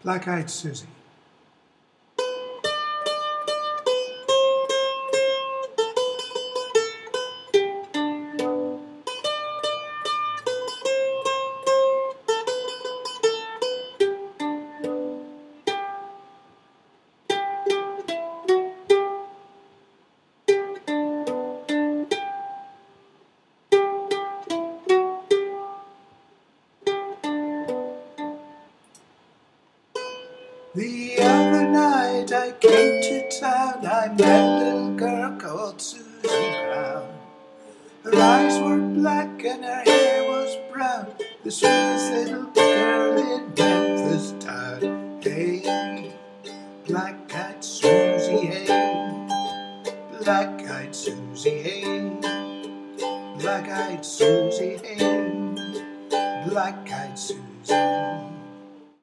Black-Eyed Susie. The other night I came to town. I met a little girl called Susie Brown. Her eyes were black and her hair was brown. The sweetest little